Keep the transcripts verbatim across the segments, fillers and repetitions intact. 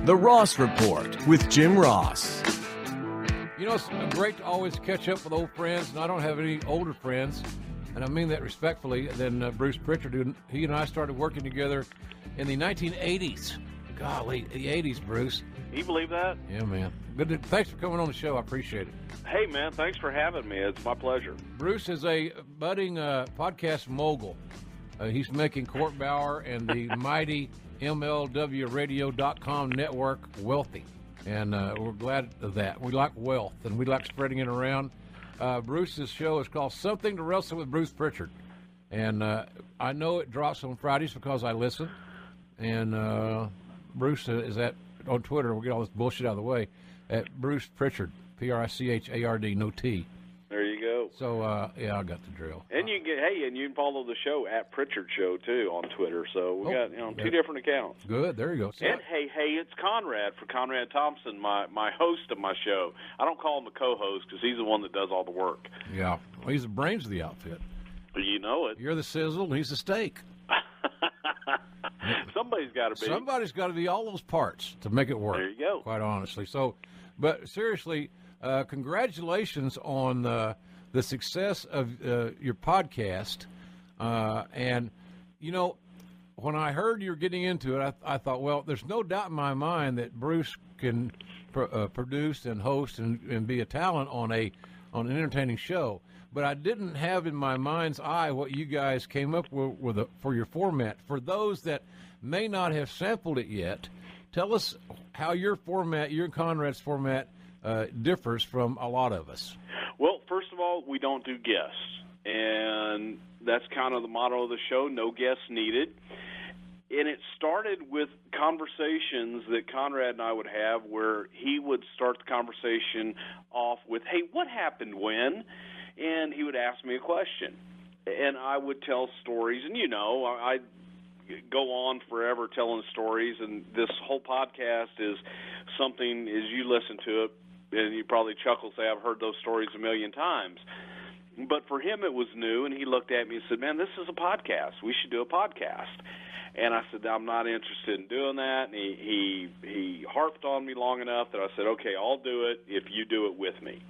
The Ross Report with Jim Ross. You know, it's great to always catch up with old friends, and I don't have any older friends, and I mean that respectfully, than uh, Bruce Prichard. He and I started working together in the nineteen eighties. Golly, the eighties, Bruce. Can you believe that? Yeah, man. Good. To, thanks for coming on the show. I appreciate it. Hey, man, thanks for having me. It's my pleasure. Bruce is a budding uh, podcast mogul. Uh, he's making Court Bauer and the mighty M L W radio dot com network wealthy, and uh, we're glad of that. We like wealth, and we like spreading it around. Uh, Bruce's show is called Something to Wrestle with Bruce Prichard, and uh, I know it drops on Fridays because I listen, and uh, Bruce is at on Twitter. We'll get all this bullshit out of the way at Bruce Prichard, P R I C H A R D, no T. There you go. So, uh, yeah, I got the drill. And you can get, hey, and you can follow the show at Prichard Show, too, on Twitter. So we oh, got, you know, two yeah. different accounts. Good. There you go. So and, hey, hey, it's Conrad for Conrad Thompson, my, my host of my show. I don't call him a co-host because he's the one that does all the work. Yeah. Well, he's the brains of the outfit. You know it. You're the sizzle, and he's the steak. Somebody's got to be. Somebody's got to be all those parts to make it work. There you go. Quite honestly. So, but seriously, uh, congratulations on uh, the success of uh, your podcast. Uh, and, you know, when I heard you were getting into it, I, I thought, well, there's no doubt in my mind that Bruce can pr- uh, produce and host and, and be a talent on a on an entertaining show. But I didn't have in my mind's eye what you guys came up with, with a, for your format. For those that may not have sampled it yet, tell us how your format, your and Conrad's format, uh, differs from a lot of us. Well, first of all, we don't do guests, and that's kind of the motto of the show, no guests needed. And it started with conversations that Conrad and I would have where he would start the conversation off with, hey, what happened when? And he would ask me a question, and I would tell stories. And, you know, I'd go on forever telling stories, and this whole podcast is something, as you listen to it, and you probably chuckle and say, I've heard those stories a million times. But for him, it was new, and he looked at me and said, man, this is a podcast. We should do a podcast. And I said, I'm not interested in doing that. And he, he, he harped on me long enough that I said, okay, I'll do it if you do it with me.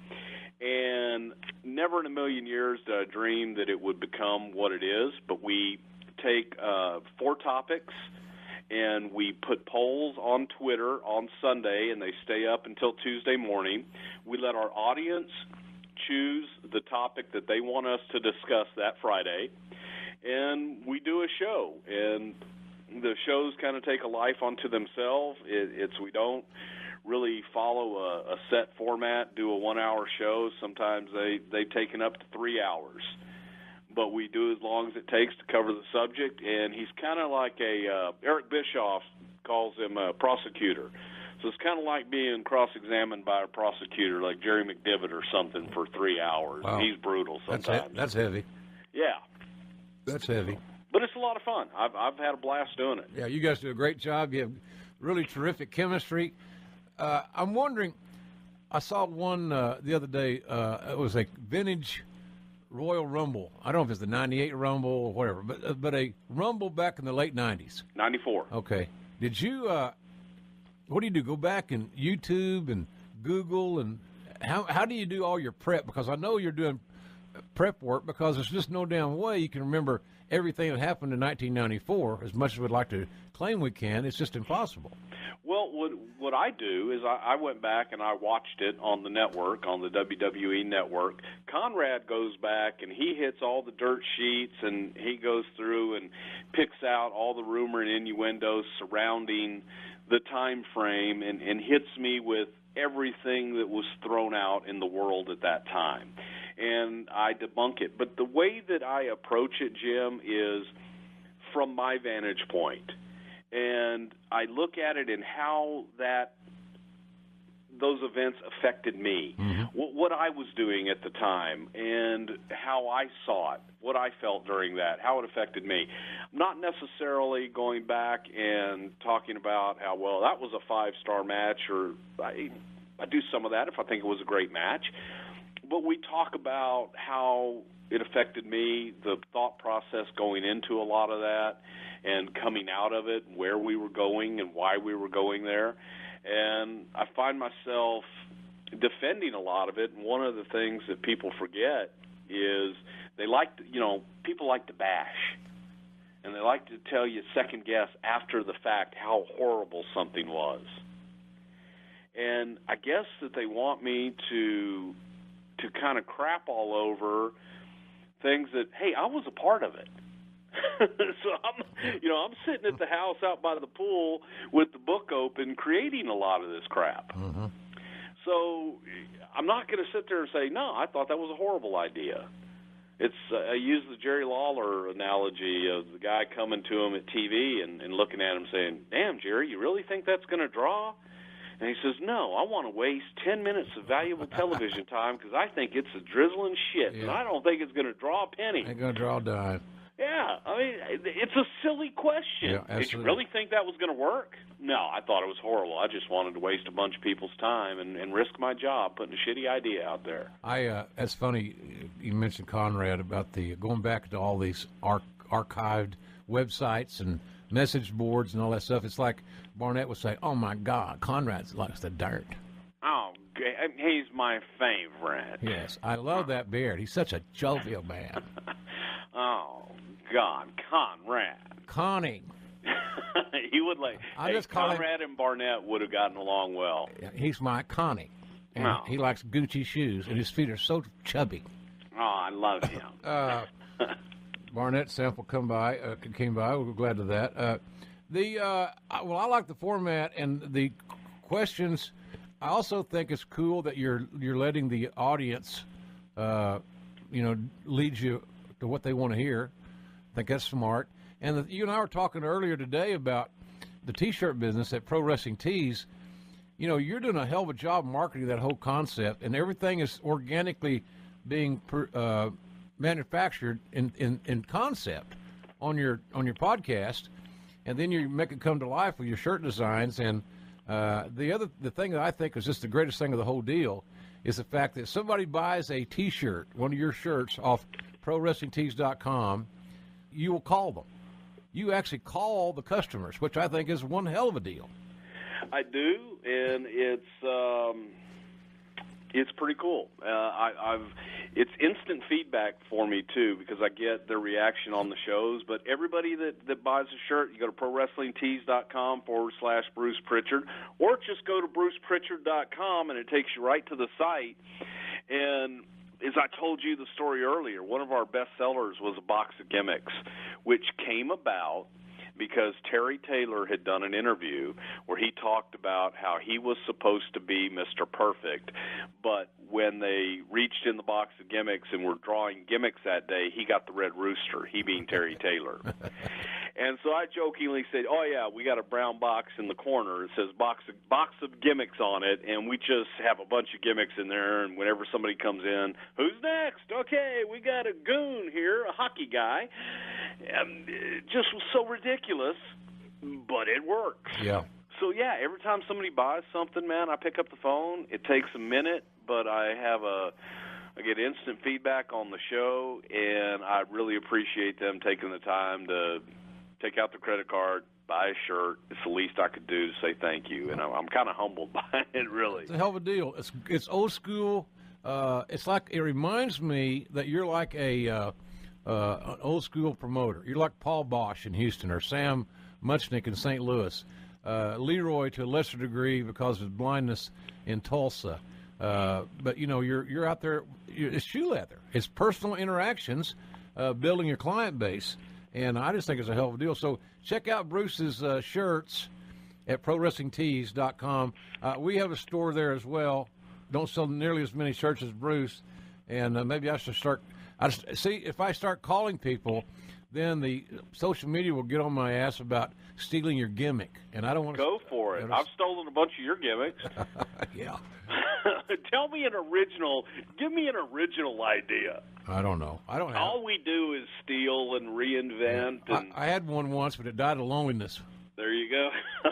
And never in a million years did I dream that it would become what it is, but we take uh, four topics, and we put polls on Twitter on Sunday, and they stay up until Tuesday morning. We let our audience choose the topic that they want us to discuss that Friday, and we do a show. And the shows kind of take a life unto themselves. It, it's we don't really follow a, a set format, do a one-hour show. Sometimes they, they've taken up to three hours. But we do as long as it takes to cover the subject. And he's kind of like a, uh, Eric Bischoff calls him a prosecutor. So it's kind of like being cross-examined by a prosecutor like Jerry McDivitt or something for three hours. Wow. He's brutal sometimes. That's, he- that's heavy. Yeah. That's heavy. But it's a lot of fun. I've, I've had a blast doing it. Yeah, you guys do a great job. You have really terrific chemistry. Uh, I'm wondering, I saw one uh, the other day. Uh, it was a vintage Royal Rumble. I don't know if it's the ninety-eight Rumble or whatever, but uh, but a Rumble back in the late nineties. ninety-four. Okay. Did you, uh, what do you do, go back and YouTube and Google, and how how do you do all your prep? Because I know you're doing prep work, because there's just no damn way you can remember everything that happened in nineteen ninety-four, as much as we'd like to claim we can. It's just impossible. Well, what what I do is I, I went back and I watched it on the network, on the W W E network. Conrad goes back and he hits all the dirt sheets, and he goes through and picks out all the rumor and innuendos surrounding the time frame, and, and hits me with everything that was thrown out in the world at that time. And I debunk it. But the way that I approach it, Jim, is from my vantage point. And I look at it in how that those events affected me, mm-hmm. what, what I was doing at the time, and how I saw it, what I felt during that, how it affected me. I'm not necessarily going back and talking about how, well, that was a five-star match, or I, I do some of that if I think it was a great match. But we talk about how it affected me, the thought process going into a lot of that, and coming out of it, where we were going and why we were going there. And I find myself defending a lot of it, and one of the things that people forget is they like to, you know, people like to bash, and they like to tell you second guess after the fact how horrible something was. And I guess that they want me to to kind of crap all over things that, hey, I was a part of it. So I'm, you know, I'm sitting at the house out by the pool with the book open, creating a lot of this crap. Mm-hmm. So I'm not going to sit there and say, no, I thought that was a horrible idea. It's uh, I use the Jerry Lawler analogy of the guy coming to him at T V and, and looking at him saying, damn, Jerry, you really think that's going to draw? And he says, no, I want to waste ten minutes of valuable television time because I think it's a drizzling shit, yeah. and I don't think it's going to draw a penny. Ain't going to draw a dime. Yeah, I mean, it's a silly question. Yeah, Did you really think that was going to work? No, I thought it was horrible. I just wanted to waste a bunch of people's time and, and risk my job putting a shitty idea out there. I uh, that's funny. You mentioned Conrad about the going back to all these arch- archived websites and message boards and all that stuff. It's like Barnett would say, "Oh my God, Conrad likes the dirt." Oh, he's my favorite. Yes, I love that beard. He's such a jovial man. Oh God, Conrad. Connie. He would like. I hey, just call Conrad him, and Barnett would have gotten along well. He's my Connie, and oh. he likes Gucci shoes, and his feet are so chubby. Oh, I love him. uh, Barnett sample come by, uh, came by. We're glad of that. Uh, the uh, well, I like the format and the questions. I also think it's cool that you're you're letting the audience, uh, you know, lead you to what they want to hear. I think that's smart. And the, you and I were talking earlier today about the T-shirt business at Pro Wrestling Tees. You know, you're doing a hell of a job marketing that whole concept, and everything is organically being per, uh, manufactured in, in, in concept on your on your podcast, and then you make it come to life with your shirt designs. And uh, the other the thing that I think is just the greatest thing of the whole deal is the fact that somebody buys a T-shirt, one of your shirts, off Pro Wrestling Tees dot com, you will call them. You actually call the customers, which I think is one hell of a deal. I do, and it's um, it's pretty cool. Uh, I, I've it's instant feedback for me too because I get their reaction on the shows. But everybody that, that buys a shirt, you go to Pro Wrestling Tees dot com forward slash Bruce Pritchard, or just go to Bruce Pritchard dot com and it takes you right to the site. And as I told you the story earlier, one of our best sellers was a box of gimmicks, which came about because Terry Taylor had done an interview where he talked about how he was supposed to be Mister Perfect, but when they reached in the box of gimmicks and were drawing gimmicks that day, he got the Red Rooster, he being Terry Taylor. And so I jokingly said, oh, yeah, we got a brown box in the corner. It says box of, box of gimmicks on it, and we just have a bunch of gimmicks in there, and whenever somebody comes in, who's next? Okay, we got a goon here, a hockey guy. And it just was so ridiculous, but it works. Yeah. So, yeah, every time somebody buys something, man, I pick up the phone. It takes a minute, but I have a I get instant feedback on the show, and I really appreciate them taking the time to take out the credit card, buy a shirt. It's the least I could do to say thank you, and I'm, I'm kind of humbled by it, really. It's a hell of a deal. It's it's old school. Uh, it's like it reminds me that you're like a uh, uh, an old school promoter. You're like Paul Bosch in Houston or Sam Muchnick in Saint Louis, uh, Leroy to a lesser degree because of his blindness in Tulsa. Uh, but you know you're you're out there. You're, it's shoe leather. It's personal interactions, uh, building your client base. And I just think it's a hell of a deal. So check out Bruce's uh, shirts at Pro Wrestling Tees dot com. Uh, we have a store there as well. Don't sell nearly as many shirts as Bruce. And uh, maybe I should start. I just, see, if I start calling people, then the social media will get on my ass about stealing your gimmick. And I don't want to. Go for it. I've stolen a bunch of your gimmicks. Yeah. Tell me an original. Give me an original idea. I don't know. I don't have. All we do is steal and reinvent. Yeah. And I, I had one once, but it died of loneliness. There you go.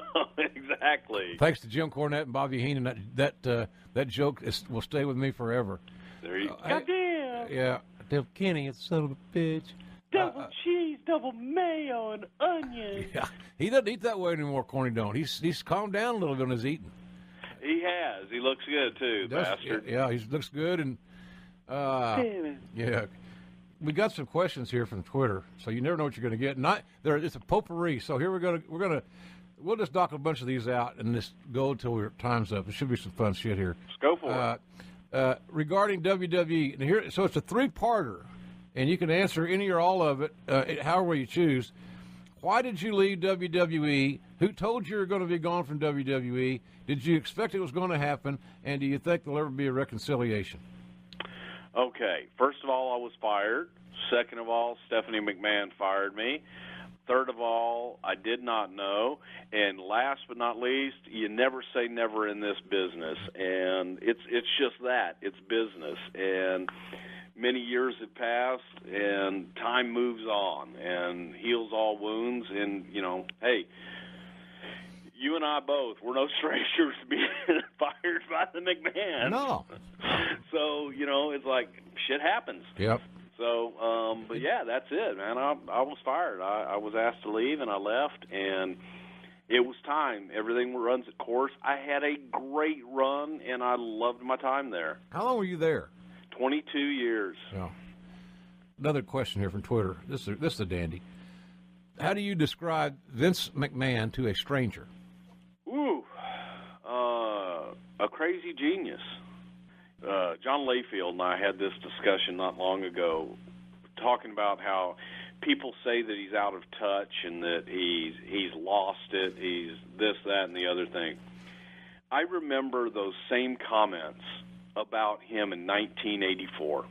Exactly. Thanks to Jim Cornette and Bobby Heenan, that that uh, that joke is, will stay with me forever. There you go. Uh, Goddamn. Yeah. Damn Kenny, it's son of a bitch. Double uh, cheese, double mayo, and onions. Yeah. He doesn't eat that way anymore, Corny don't. He's he's calmed down a little bit on his eating. He has. He looks good too, Does, bastard. Yeah, he looks good, and uh, yeah. We got some questions here from Twitter, so you never know what you're going to get. Not there, it's a potpourri. So here we're going to we're going to we'll just knock a bunch of these out and just go until our time's up. It should be some fun shit here. Let's go for uh, it. Uh, regarding W W E, and here, so it's a three-parter, and you can answer any or all of it, uh, however you choose. Why did you leave W W E? Who told you you were going to be gone from W W E? Did you expect it was going to happen? And do you think there'll ever be a reconciliation? Okay. First of all, I was fired. Second of all, Stephanie McMahon fired me. Third of all, I did not know. And last but not least, you never say never in this business. And it's it's just that. It's business. And many years have passed, and time moves on and heals all wounds. And, you know, hey, you and I both, we're no strangers to being fired by the McMahon. No. So, you know, it's like shit happens. Yep. So, um, but yeah, that's it, man. I, I was fired. I, I was asked to leave, and I left, and it was time. Everything runs its course. I had a great run, and I loved my time there. How long were you there? twenty-two years. Yeah. Another question here from Twitter. This is, this is a dandy. How do you describe Vince McMahon to a stranger? Ooh, uh, a crazy genius. Uh, John Layfield and I had this discussion not long ago, talking about how people say that he's out of touch and that he's he's lost it, he's this, that, and the other thing. I remember those same comments about him in nineteen eighty-four,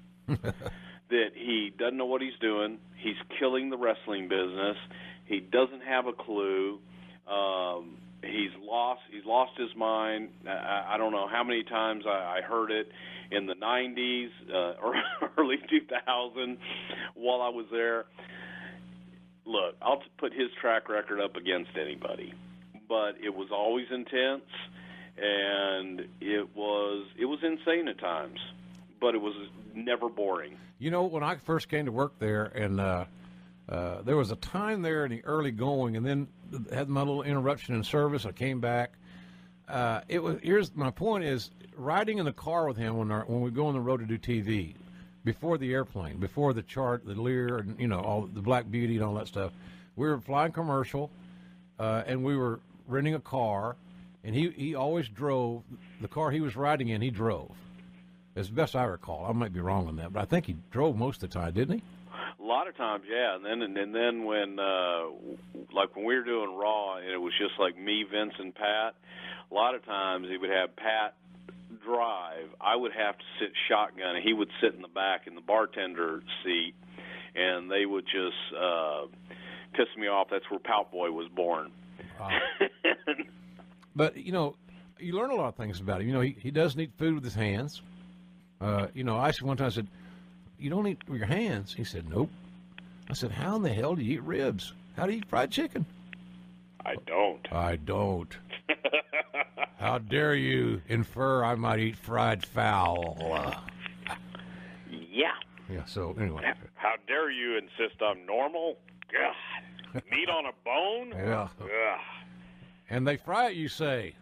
that he doesn't know what he's doing, he's killing the wrestling business, he doesn't have a clue, um, He's lost. He's lost his mind. I, I don't know how many times I, I heard it in the nineties, uh, or early two thousand, while I was there. Look, I'll put his track record up against anybody, but it was always intense, and it was it was insane at times, but it was never boring. You know, when I first came to work there, and uh, uh, there was a time there in the early going, and then had my little interruption in service. I came back. Uh, it was. Here's my point: is riding in the car with him when our, when we go on the road to do T V, before the airplane, before the chart, the Lear, and you know all the Black Beauty and all that stuff. We were flying commercial, uh, and we were renting a car, and he he always drove the car he was riding in. He drove, as best I recall. I might be wrong on that, but I think he drove most of the time, didn't he? A lot of times, yeah, and then and, and then when, uh, like when we were doing Raw, and it was just like me, Vince, and Pat. A lot of times he would have Pat drive. I would have to sit shotgun, and he would sit in the back in the bartender seat, and they would just uh, piss me off. That's where Pout Boy was born. Wow. But you know, you learn a lot of things about him. You know, he he doesn't eat food with his hands. Uh, you know, I actually one time said, "You don't eat with your hands." He said, "Nope." I said, "How in the hell do you eat ribs? How do you eat fried chicken?" I don't. I don't. How dare you infer I might eat fried fowl? Yeah. Yeah, so anyway. How dare you insist I'm normal? God. Meat on a bone? Yeah. Ugh. And they fry it, you say.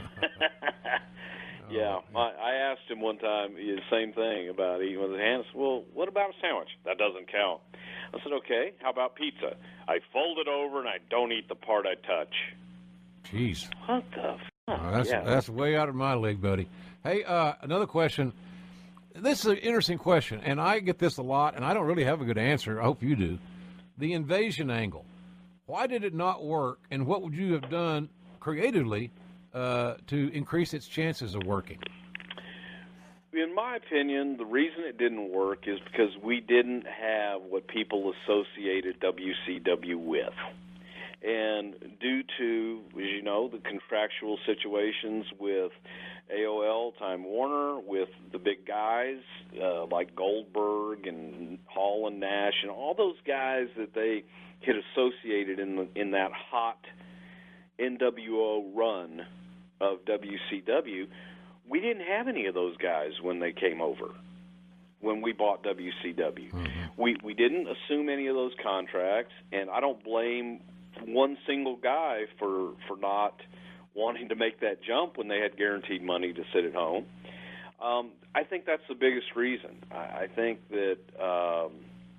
Yeah, I, I asked him one time the same thing about eating with his hands. Well, what about a sandwich? That doesn't count. I said, okay, how about pizza? I fold it over and I don't eat the part I touch. Jeez. What the fuck? Uh, that's, yeah. that's way out of my league, buddy. Hey, uh, another question. This is an interesting question, and I get this a lot, and I don't really have a good answer. I hope you do. The invasion angle. Why did it not work, and what would you have done creatively uh, to increase its chances of working? In my opinion, the reason it didn't work is because we didn't have what people associated W C W with. And due to, as you know, the contractual situations with A O L, Time Warner, with the big guys uh, like Goldberg and Hall and Nash and all those guys that they had associated in the, in that hot N W O run of W C W, we didn't have any of those guys when they came over, when we bought W C W. Mm-hmm. We we didn't assume any of those contracts, and I don't blame one single guy for for not wanting to make that jump when they had guaranteed money to sit at home. Um, I think that's the biggest reason. I, I think that um,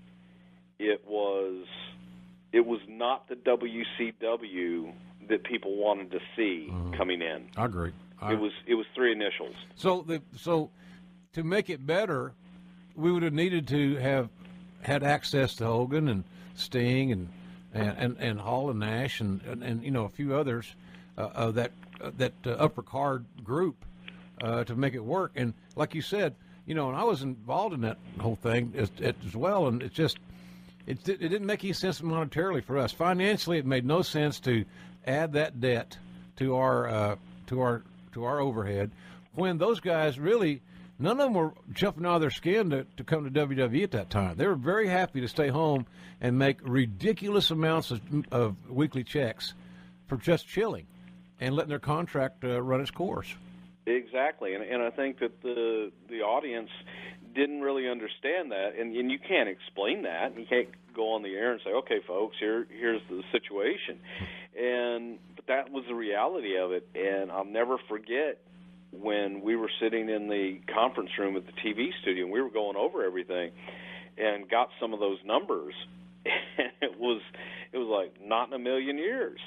it was it was not the W C W that people wanted to see mm-hmm. coming in. I agree. I, it was it was three initials. So the so to make it better, we would have needed to have had access to Hogan and Sting and and, and, and Hall and Nash and, and, and you know a few others uh, of that uh, that uh, upper card group uh, to make it work. And like you said, you know, and I was involved in that whole thing as, as well. And it's just it it didn't make any sense monetarily for us. Financially, it made no sense to add that debt to our uh, to our to our overhead when those guys really. None of them were jumping out of their skin to, to come to W W E at that time. They were very happy to stay home and make ridiculous amounts of, of weekly checks for just chilling and letting their contract uh, run its course. Exactly, and, and I think that the the audience didn't really understand that, and, and you can't explain that. You can't go on the air and say, "Okay, folks, here here's the situation," and but that was the reality of it, and I'll never forget. When we were sitting in the conference room at the T V studio and we were going over everything and got some of those numbers, and it was it was like not in a million years.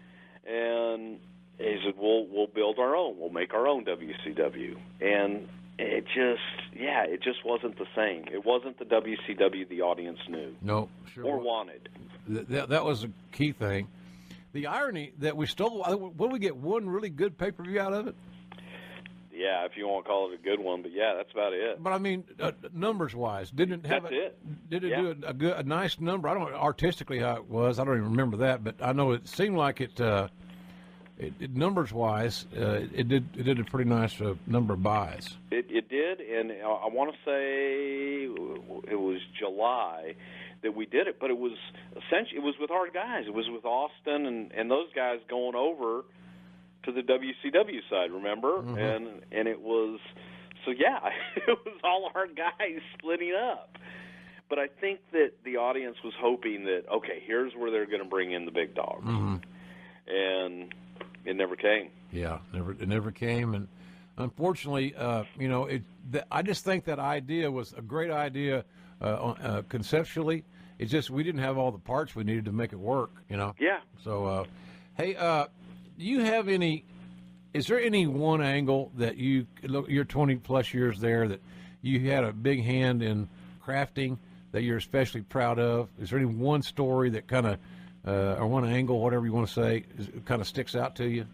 And he said, "We'll we'll build our own. We'll make our own W C W." And it just yeah, it just wasn't the same. It wasn't the W C W the audience knew. No, sure or wanted. That that was a key thing. The irony that we stole. What did we get? One really good pay per view out of it. Yeah, if you want to call it a good one, but yeah, that's about it. But I mean, uh, numbers-wise, didn't it have that's a, it. Did it yeah. do a, a good, a nice number? I don't know artistically how it was. I don't even remember that, but I know it seemed like it. Uh, it, it numbers-wise, uh, it did it did a pretty nice uh, number of buys. It, it did, and I, I want to say it was July that we did it, but it was essentially it was with our guys. It was with Austin and, and those guys going over to the W C W side, remember? Mm-hmm. And and it was, so yeah, it was all our guys splitting up. But I think that the audience was hoping that, okay, here's where they're going to bring in the big dogs. Mm-hmm. And it never came. Yeah, never it never came. And unfortunately, uh, you know, it. The, I just think that idea was a great idea uh, uh, conceptually. It's just we didn't have all the parts we needed to make it work, you know? Yeah. So, uh, hey, uh, do you have any, is there any one angle that you, look, you're twenty plus years there, that you had a big hand in crafting that you're especially proud of? Is there any one story that kind of, uh, or one angle, whatever you want to say, is, kind of sticks out to you?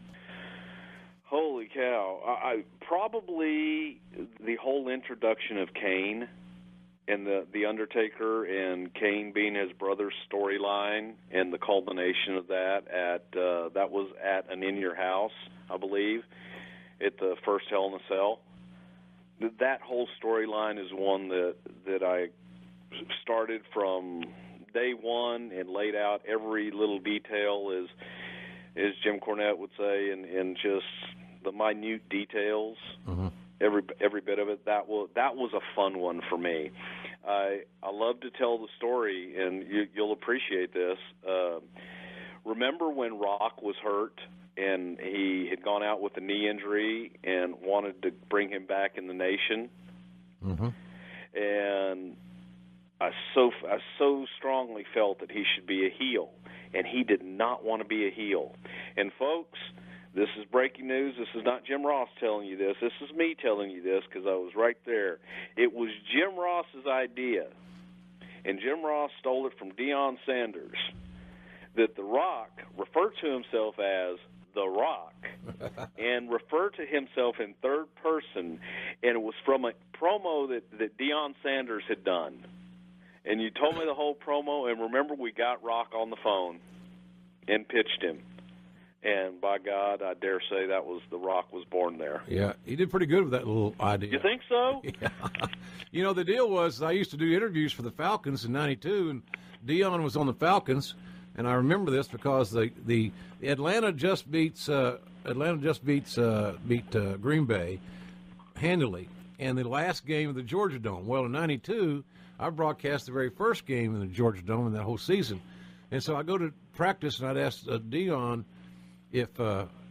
Holy cow. I, I probably the whole introduction of Kane and the, the Undertaker and Kane being his brother's storyline and the culmination of that at uh, that was at an In Your House, I believe, at the first Hell in a Cell. That whole storyline is one that that I started from day one and laid out every little detail, as as Jim Cornette would say, and, and just the minute details. Mm-hmm. Every every bit of it. That was that was a fun one for me. I I love to tell the story, and you, you'll appreciate this. Uh, remember when Rock was hurt and he had gone out with a knee injury and wanted to bring him back in the nation? Mm-hmm. And I so I so strongly felt that he should be a heel, and he did not want to be a heel. And folks, this is breaking news. This is not Jim Ross telling you this. This is me telling you this because I was right there. It was Jim Ross's idea, and Jim Ross stole it from Deion Sanders, that The Rock referred to himself as The Rock and referred to himself in third person, and it was from a promo that, that Deion Sanders had done. And you told me the whole promo, and remember we got Rock on the phone and pitched him. And by God, I dare say that was The Rock was born there. Yeah, he did pretty good with that little idea. You think so? Yeah. You know, the deal was I used to do interviews for the Falcons in ninety-two, and Deion was on the Falcons, and I remember this because the the Atlanta just beats uh, Atlanta just beats uh, beat uh, Green Bay handily, and the last game of the Georgia Dome. Well, in ninety-two, I broadcast the very first game in the Georgia Dome in that whole season, and so I go to practice and I'd ask uh, Deion if uh,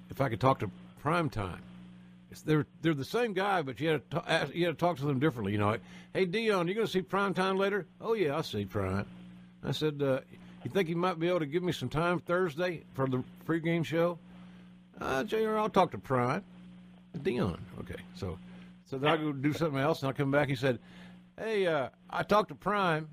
if I could talk to Primetime. It's, they're they're the same guy, but you had to t- ask, you had to talk to them differently. You know, like, hey Dion, you going to see Primetime later? Oh yeah, I'll see Prime. I said, uh, you think you might be able to give me some time Thursday for the pregame show? Uh, J R, I'll talk to Prime. Dion, okay. So, so then I go do something else, and I come back. He said, hey, uh, I talked to Prime.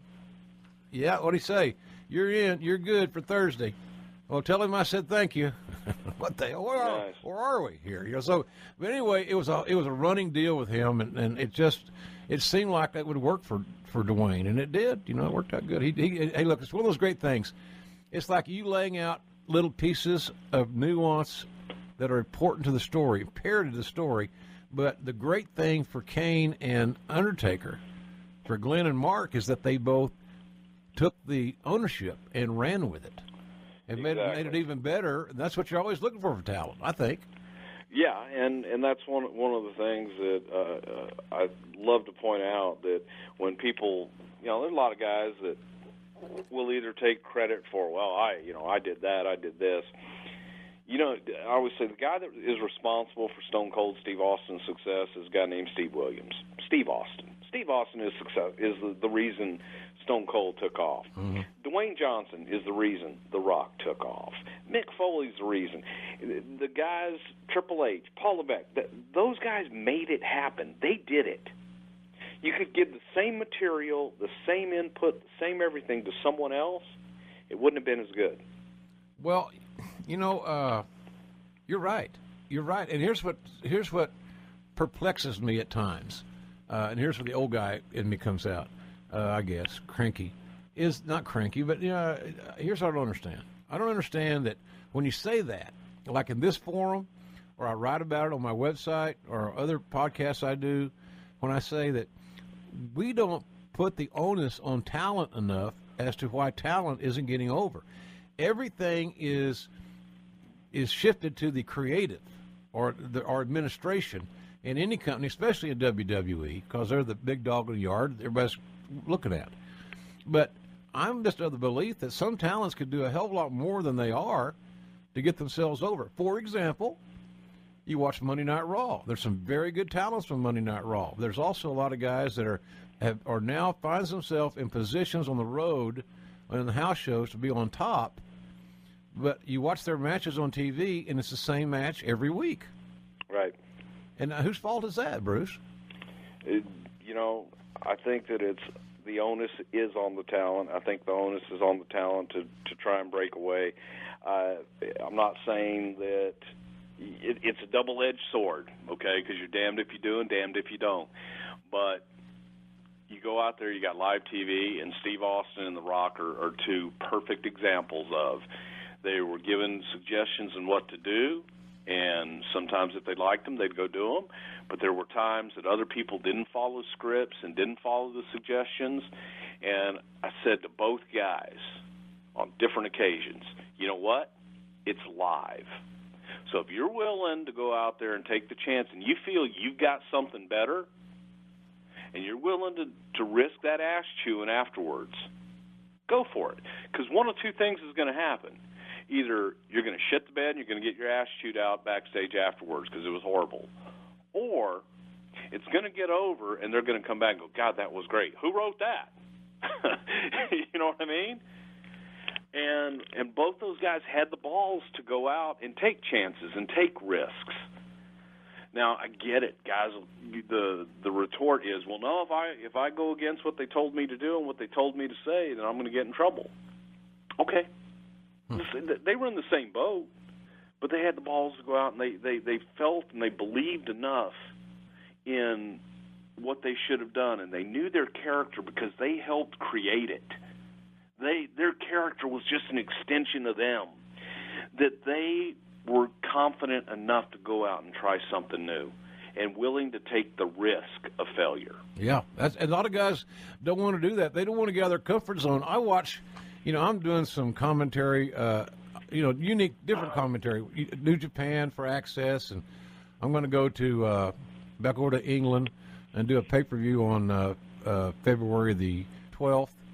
Yeah, what'd he say? You're in. You're good for Thursday. Well, tell him I said thank you. What the hell? Where are, Nice. where are we here? You know, so, but anyway, it was a it was a running deal with him, and, and it just it seemed like that would work for, for Dwayne, and it did. You know, it worked out good. He, he hey, look, it's one of those great things. It's like you laying out little pieces of nuance that are important to the story, imperative to the story. But the great thing for Kane and Undertaker, for Glenn and Mark, is that they both took the ownership and ran with it. It made, it made it even better. And that's what you're always looking for for talent, I think. Yeah, and, and that's one one of the things that uh, uh, I love to point out, that when people, you know, there's a lot of guys that will either take credit for, well, I, you know, I did that, I did this. You know, I always say the guy that is responsible for Stone Cold Steve Austin's success is a guy named Steve Williams. Steve Austin. Steve Austin is success is the, the reason Stone Cold took off. Mm-hmm. Dwayne Johnson is the reason The Rock took off. Mick Foley's the reason. The guys, Triple H, Paul Levesque, the, those guys made it happen. They did it. You could give the same material, the same input, the same everything to someone else, it wouldn't have been as good. Well, you know, uh, you're right. You're right. And here's what here's what perplexes me at times. Uh, and here's where the old guy in me comes out, uh, I guess, cranky. Is not cranky, but you know, here's what I don't understand. I don't understand that when you say that, like in this forum, or I write about it on my website, or other podcasts I do, when I say that we don't put the onus on talent enough as to why talent isn't getting over. Everything is is shifted to the creative or the or administration in any company, especially in W W E, because they're the big dog in the yard everybody's looking at. But I'm just of the belief that some talents could do a hell of a lot more than they are to get themselves over. For example, you watch Monday Night Raw. There's some very good talents from Monday Night Raw. There's also a lot of guys that are have are now finds themselves in positions on the road and in the house shows to be on top. But you watch their matches on T V, and it's the same match every week. Right. And uh, whose fault is that, Bruce? It, you know, I think that it's the onus is on the talent. I think the onus is on the talent to, to try and break away. Uh, I'm not saying that it, it's a double-edged sword, okay, because you're damned if you do and damned if you don't. But you go out there, you got live T V, and Steve Austin and The Rock are, are two perfect examples of. They were given suggestions on what to do, and sometimes if they liked them, they'd go do them. But there were times that other people didn't follow scripts and didn't follow the suggestions. And I said to both guys on different occasions, you know what? It's live. So if you're willing to go out there and take the chance and you feel you've got something better and you're willing to, to risk that ass chewing afterwards, go for it. Because one of two things is going to happen. Either you're going to shit the bed and you're going to get your ass chewed out backstage afterwards because it was horrible, or it's going to get over and they're going to come back and go, God, that was great. Who wrote that? You know what I mean? And and both those guys had the balls to go out and take chances and take risks. Now, I get it, guys. The the retort is, well, no, if I if I go against what they told me to do and what they told me to say, then I'm going to get in trouble. Okay. They were in the same boat, but they had the balls to go out, and they, they, they felt and they believed enough in what they should have done, and they knew their character because they helped create it. They Their character was just an extension of them, that they were confident enough to go out and try something new and willing to take the risk of failure. Yeah, that's, a lot of guys don't want to do that. They don't want to get out of their comfort zone. I watch... You know, I'm doing some commentary, uh, you know, unique, different commentary. New Japan for Access, and I'm going to go to uh, back over to England and do a pay-per-view on uh, uh, February the twelfth.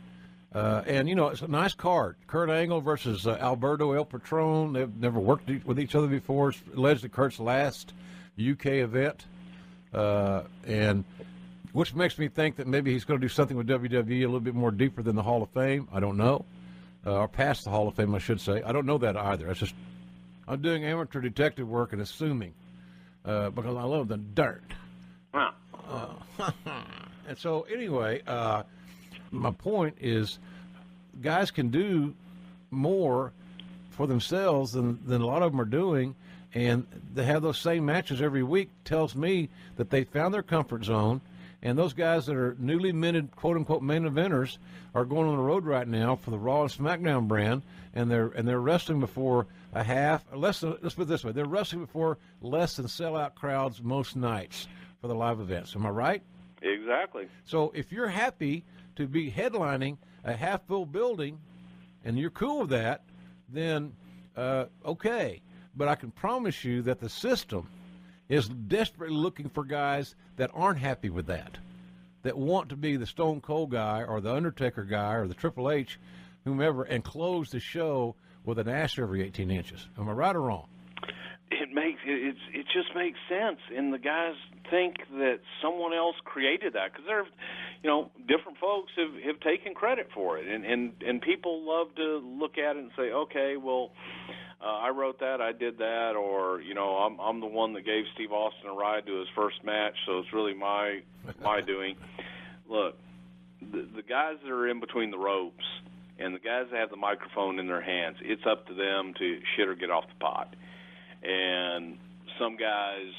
Uh, and, you know, it's a nice card. Kurt Angle versus uh, Alberto El Patron. They've never worked e- with each other before. It's allegedly Kurt's last U K event. Uh, and which makes me think that maybe he's going to do something with W W E a little bit more deeper than the Hall of Fame. I don't know. Uh, or past the Hall of Fame, I should say. I don't know that either. It's just I'm doing amateur detective work and assuming uh, because I love the dirt. Huh. Uh, and so, anyway, uh, my point is guys can do more for themselves than, than a lot of them are doing, and to have those same matches every week tells me that they found their comfort zone, and those guys that are newly minted quote-unquote main eventers are going on the road right now for the Raw and SmackDown brand, and they're and they're wrestling before a half, less than, let's put it this way, they're wrestling before less than sellout crowds most nights for the live events. Am I right? Exactly. So if you're happy to be headlining a half-full building and you're cool with that, then uh, okay. But I can promise you that the system is desperately looking for guys that aren't happy with that, that want to be the Stone Cold guy or the Undertaker guy or the Triple H, whomever, and close the show with an ass every eighteen inches. Am I right or wrong? It makes it it's, it just makes sense, and the guys think that someone else created that because they're, you know, different folks have, have taken credit for it, and, and and people love to look at it and say, okay, well, uh, I wrote that, I did that, or you know, I'm I'm the one that gave Steve Austin a ride to his first match, so it's really my my doing. Look, the, the guys that are in between the ropes and the guys that have the microphone in their hands, it's up to them to shit or get off the pot. And some guys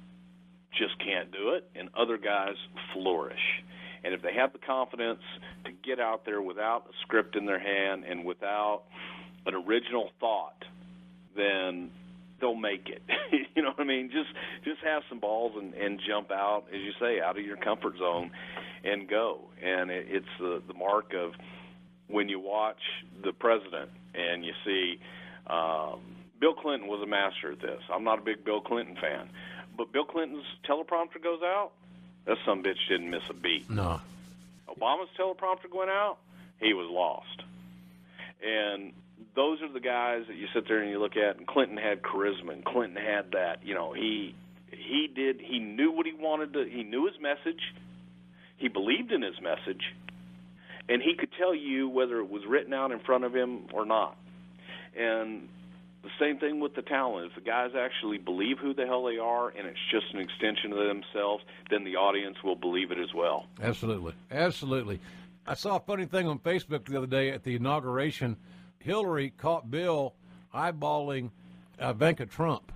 just can't do it, and other guys flourish. And if they have the confidence to get out there without a script in their hand and without an original thought, then they'll make it. You know what I mean? Just just have some balls and, and jump out, as you say, out of your comfort zone and go. And it, it's the, the mark of when you watch the president and you see um, – Bill Clinton was a master at this. I'm not a big Bill Clinton fan. But Bill Clinton's teleprompter goes out, that some bitch didn't miss a beat. No. Obama's teleprompter went out, he was lost. And those are the guys that you sit there and you look at, and Clinton had charisma, and Clinton had that. You know, he he did, he knew what he wanted to, he knew his message, he believed in his message, and he could tell you whether it was written out in front of him or not. And the same thing with the talent. If the guys actually believe who the hell they are and it's just an extension of themselves, then the audience will believe it as well. Absolutely. Absolutely. I saw a funny thing on Facebook the other day at the inauguration. Hillary caught Bill eyeballing uh, Ivanka Trump.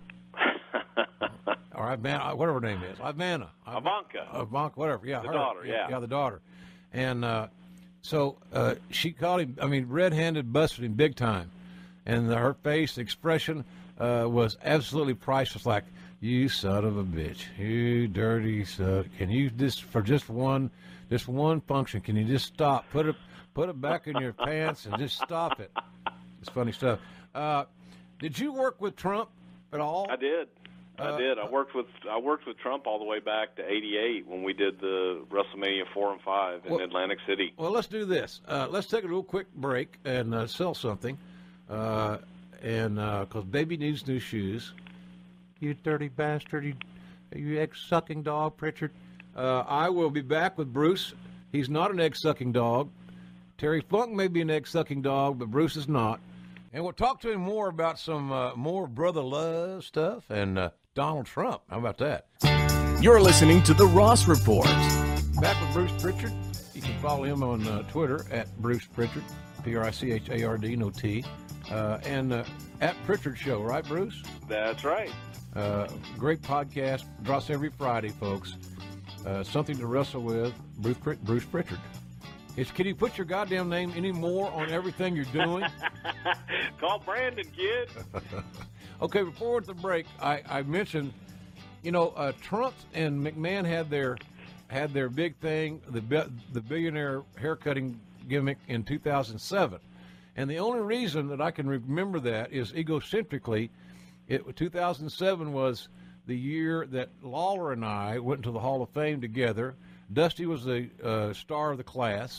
or Ivana, whatever her name is. Ivana. Ivanka. Ivanka, whatever. Yeah, the her. daughter, yeah. Yeah, the daughter. And uh, so uh, she caught him, I mean, red-handed busted him big time. And her face expression uh, was absolutely priceless. Like, you son of a bitch, you dirty son. Can you just for just one, just one function? Can you just stop? Put it, put it back in your pants and just stop it. It's funny stuff. Uh, did you work with Trump at all? I did. I Uh, did. I worked with I worked with Trump all the way back to eighty-eight when we did the WrestleMania four and five in Well- Atlantic City. Well, let's do this. Uh, let's take a real quick break and uh, sell something. Uh, and because baby needs new shoes. You dirty bastard, you, you egg-sucking dog, Pritchard. Uh, I will be back with Bruce. He's not an egg-sucking dog. Terry Funk may be an egg-sucking dog, but Bruce is not. And we'll talk to him more about some uh, more brother love stuff and uh, Donald Trump. How about that? You're listening to The Ross Report. Back with Bruce Pritchard. You can follow him on uh, Twitter at Bruce Pritchard, P R I C H A R D, no T. Uh, and uh, at Pritchard Show, right, Bruce? That's right. Uh, great podcast. Drops every Friday, folks. Uh, something to wrestle with. Bruce, Bruce Pritchard. Is, can you put your goddamn name any more on everything you're doing? Call Brandon, kid. Okay, before the break, I, I mentioned, you know, uh, Trump and McMahon had their had their big thing, the the billionaire haircutting gimmick in two thousand seven. And the only reason that I can remember that is egocentrically, it, two thousand seven was the year that Lawler and I went to the Hall of Fame together. Dusty was the uh, star of the class.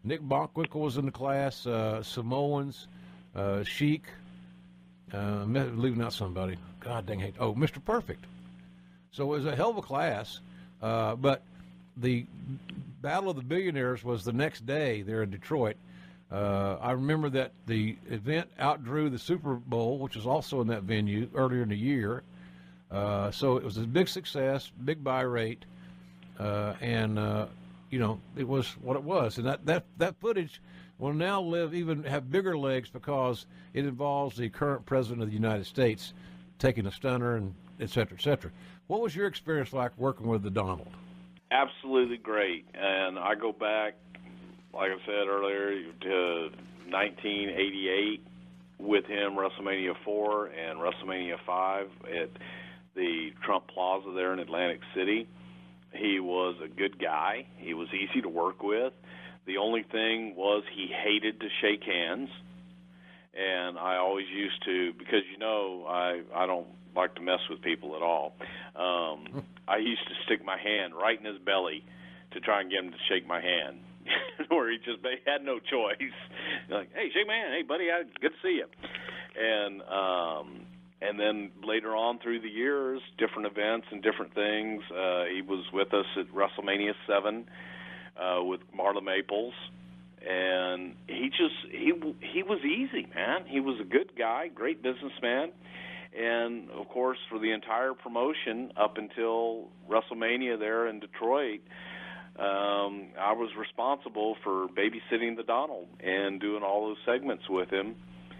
Nick Bockwinkel was in the class, uh, Samoans, uh, Sheik, uh, leaving out somebody. God dang it. Oh, Mister Perfect. So it was a hell of a class, uh, but the Battle of the Billionaires was the next day there in Detroit. Uh, I remember that the event outdrew the Super Bowl, which was also in that venue earlier in the year. Uh, so it was a big success, big buy rate, uh, and, uh, you know, it was what it was. And that, that, that footage will now live, even have bigger legs because it involves the current president of the United States taking a stunner and et cetera, et cetera. What was your experience like working with the Donald? Absolutely great. And I go back, like I said earlier, to nineteen eighty-eight with him, WrestleMania four and WrestleMania five at the Trump Plaza there in Atlantic City. He was a good guy. He was easy to work with. The only thing was he hated to shake hands. And I always used to, because, you know, I, I don't like to mess with people at all. Um, I used to stick my hand right in his belly to try and get him to shake my hand, where he just they had no choice. Like, hey, shake my hand. Hey, buddy, I, good to see you. And um, and then later on through the years, different events and different things. Uh, he was with us at WrestleMania seven uh, with Marla Maples. And he just, he he was easy, man. He was a good guy, great businessman. And, of course, for the entire promotion up until WrestleMania there in Detroit, um, I was responsible for babysitting the Donald and doing all those segments with him.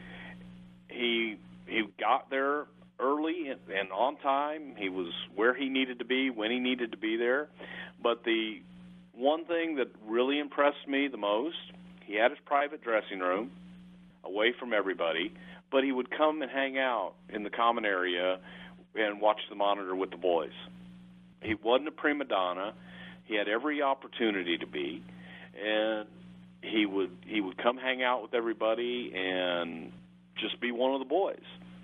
He he got there early and, and on time. He was where he needed to be, when he needed to be there. But the one thing that really impressed me the most, he had his private dressing room away from everybody, but he would come and hang out in the common area and watch the monitor with the boys. He wasn't a prima donna. He had every opportunity to be, and he would he would come hang out with everybody and just be one of the boys.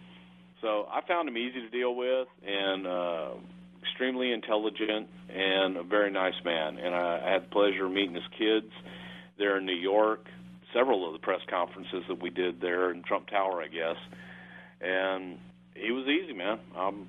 So I found him easy to deal with and uh, extremely intelligent and a very nice man. And I, I had the pleasure of meeting his kids there in New York, several of the press conferences that we did there in Trump Tower, I guess. And he was easy, man. Um,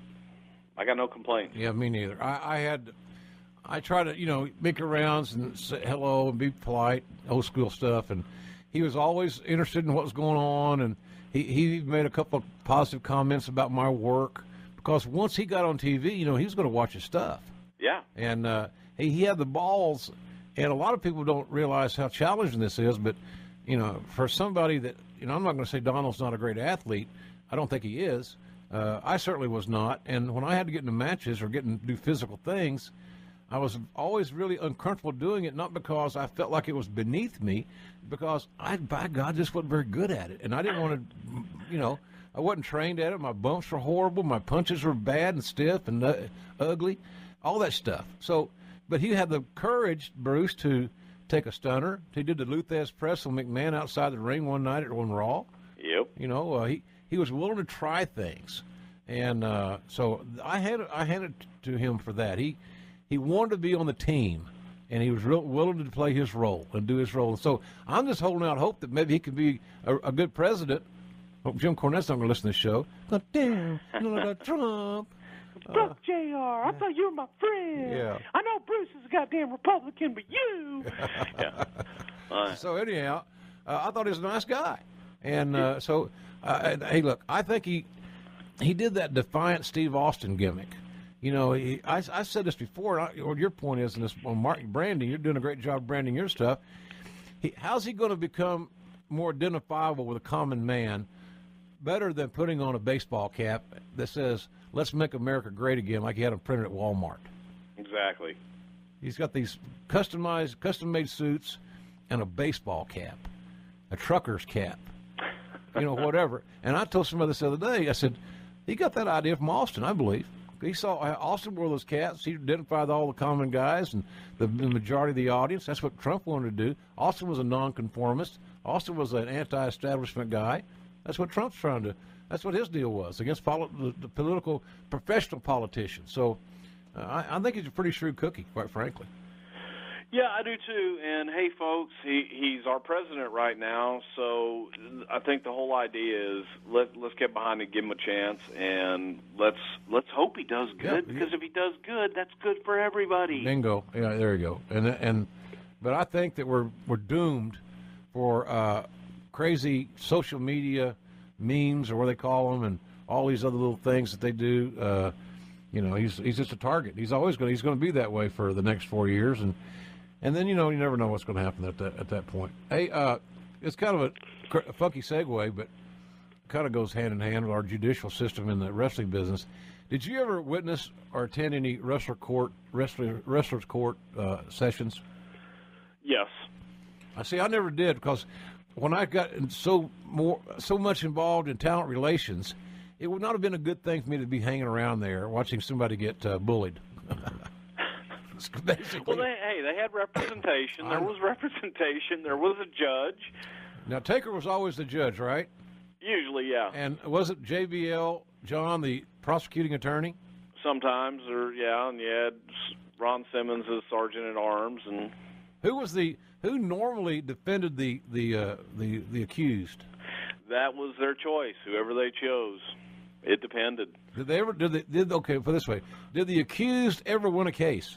I got no complaints. Yeah, me neither. I, I had, I try to, you know, make rounds and say hello and be polite, old school stuff. And he was always interested in what was going on. And he, he made a couple of positive comments about my work because once he got on T V, you know, he was going to watch his stuff. Yeah. And uh, he, he had the balls. And a lot of people don't realize how challenging this is, but, you know, for somebody that, you know, I'm not going to say Donald's not a great athlete. I don't think he is. Uh, I certainly was not. And when I had to get into matches or get and do physical things, I was always really uncomfortable doing it, not because I felt like it was beneath me, because I, by God, just wasn't very good at it. And I didn't want to, you know, I wasn't trained at it. My bumps were horrible. My punches were bad and stiff and uh, ugly, all that stuff. So, but he had the courage, Bruce, to take a stunner. He did the Luthez press on McMahon outside the ring one night at on Raw. Yep. You know, uh, he he was willing to try things, and uh, so I had I handed it to him for that. He he wanted to be on the team, and he was real willing to play his role and do his role. So I'm just holding out hope that maybe he can be a, a good president. Hope Jim Cornette's not going to listen to this show. God damn, you know, like Trump. Look, uh, J R, I thought you were my friend. Yeah. I know Bruce is a goddamn Republican, but you. Yeah. Uh, so anyhow, uh, I thought he was a nice guy, and uh, so uh, hey, look, I think he he did that defiant Steve Austin gimmick. You know, he, I, I said this before. And I, what your point is in this on Mark branding, you're doing a great job branding your stuff. He, how's he going to become more identifiable with a common man? Better than putting on a baseball cap that says, "Let's make America great again," like he had them printed at Walmart. Exactly. He's got these customized, custom-made suits and a baseball cap, a trucker's cap, you know, whatever. And I told somebody this other day, I said, he got that idea from Austin, I believe. He saw Austin wore those caps. He identified all the common guys and the, the majority of the audience. That's what Trump wanted to do. Austin was a nonconformist. Austin was an anti-establishment guy. That's what Trump's trying to, that's what his deal was, against poli- the, the political, professional politicians. So uh, I, I think he's a pretty shrewd cookie, quite frankly. Yeah, I do too. And hey, folks, he he's our president right now, so I think the whole idea is let let's get behind and give him a chance, and let's let's hope he does good, Yeah, because yeah. if he does good, that's good for everybody. Bingo. Yeah, there you go. And and but I think that we're we're doomed for uh, crazy social media memes, or what they call them, and all these other little things that they do. Uh, you know, he's he's just a target. He's always going he's going to be that way for the next four years, and and then you know you never know what's going to happen at that at that point. Hey, uh, it's kind of a, cr- a funky segue, but kind of goes hand in hand with our judicial system in the wrestling business. Did you ever witness or attend any wrestler court wrestler wrestlers court uh, sessions? Yes. I see. I never did, because when I got in so more so much involved in talent relations, it would not have been a good thing for me to be hanging around there watching somebody get uh, bullied. Basically. Well, they, hey, they had representation. There was representation. There was a judge. Now, Taker was always the judge, right? Usually, yeah. And was it J B L John, the prosecuting attorney? Sometimes, or yeah, and you had Ron Simmons as sergeant at arms, and Who was the who normally defended the the uh, the the accused? that was their choice. Whoever they chose, it depended. Did they ever did they did okay? Put it this way: did the accused ever win a case?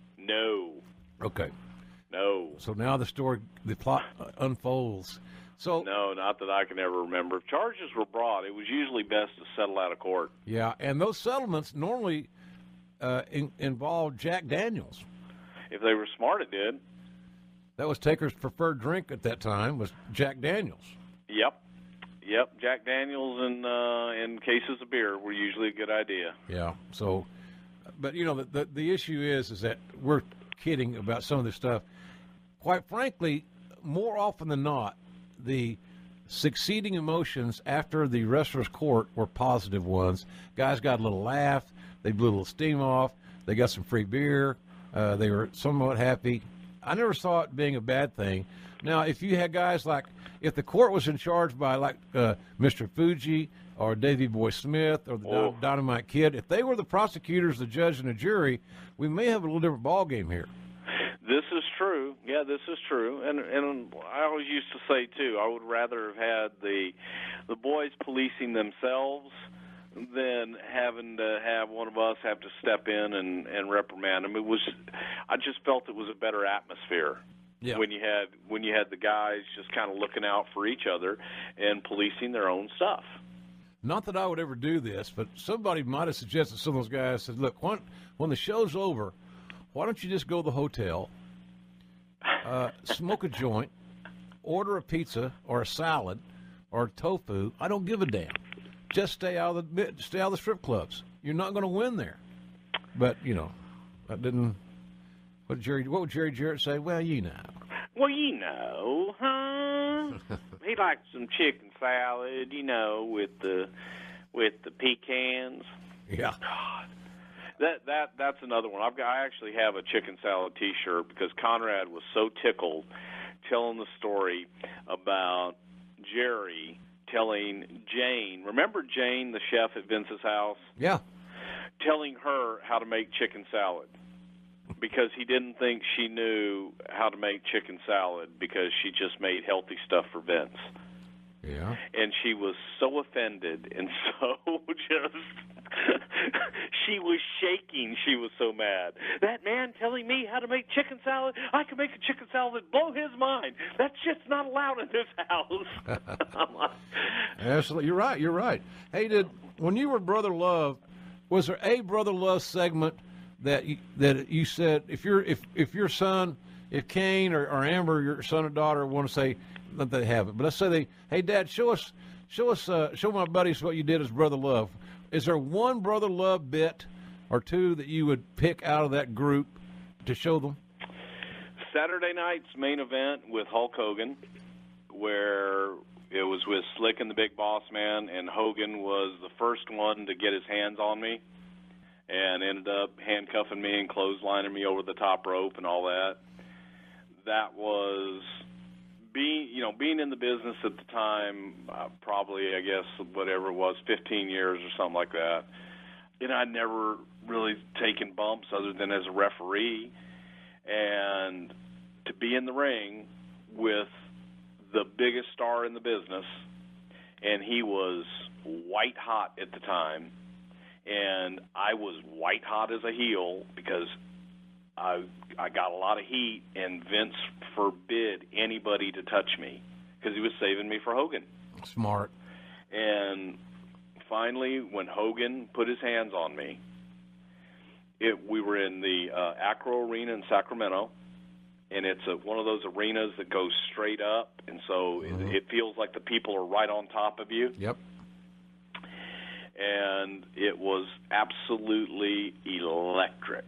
No, Okay, no, so now the story, the plot uh, unfolds. So no, not that I can ever remember. If charges were brought, it was usually best to settle out of court. yeah, and those settlements normally uh, in, involved Jack Daniels. If they were smart, it did. That was Taker's preferred drink at that time, was Jack Daniels. Yep, yep. Jack Daniels and uh, and cases of beer were usually a good idea. Yeah. So, but you know, the, the the issue is is that we're kidding about some of this stuff. Quite frankly, more often than not, the succeeding emotions after the wrestler's court were positive ones. Guys got a little laugh, they blew a little steam off, they got some free beer, uh, they were somewhat happy. I never saw it being a bad thing. Now, if you had guys like, if the court was in charge by like uh, Mister Fuji or Davey Boy Smith or the Oh. Dy- Dynamite Kid, if they were the prosecutors, the judge, and the jury, we may have a little different ball game here. This is true. Yeah, this is true. And and I always used to say too, I would rather have had the the boys policing themselves than having to have one of us have to step in and, and reprimand them. It was, I just felt it was a better atmosphere. Yeah. When you had when you had the guys just kind of looking out for each other and policing their own stuff. Not that I would ever do this, but somebody might have suggested, some of those guys said, look, when, when the show's over, why don't you just go to the hotel, uh, smoke a joint, order a pizza or a salad or tofu? I don't give a damn. Just stay out of the stay out of the strip clubs. You're not going to win there. But you know, that didn't. What did Jerry? What would Jerry Jarrett say? Well, you know. Well, you know, huh? He likes some chicken salad, you know, with the with the pecans. Yeah. God, that that that's another one. I've got. I actually have a chicken salad T-shirt because Conrad was so tickled telling the story about Jerry telling Jane. Remember Jane, the chef at Vince's house? Yeah. Telling her how to make chicken salad because he didn't think she knew how to make chicken salad because she just made healthy stuff for Vince. Yeah. And she was so offended and so just, she was shaking. She was so mad. That man telling me how to make chicken salad, I can make a chicken salad that blow his mind. That's just not allowed in this house. I'm like, Absolutely. You're right. You're right. Hey, did when you were Brother Love, was there a Brother Love segment that you, that you said if your if if your son, if Kane or, or Amber, your son or daughter, want to say that they haven't, but let's say they, hey Dad, show us show us uh, show my buddies what you did as Brother Love. Is there one Brother Love bit or two that you would pick out of that group to show them? Saturday night's main event with Hulk Hogan, where it was with Slick and the Big Boss Man, and Hogan was the first one to get his hands on me and ended up handcuffing me and clotheslining me over the top rope and all that. That was being, you know, being in the business at the time, uh, probably, I guess, whatever it was, fifteen years or something like that. And I'd never really taken bumps other than as a referee. And to be in the ring with the biggest star in the business, and he was white hot at the time, and I was white hot as a heel because I I got a lot of heat, and Vince forbid anybody to touch me because he was saving me for Hogan. Smart. And finally, when Hogan put his hands on me, it, we were in the uh, Acro Arena in Sacramento, and it's a, one of those arenas that goes straight up, and so mm-hmm. it, it feels like the people are right on top of you. Yep. And it was absolutely electric.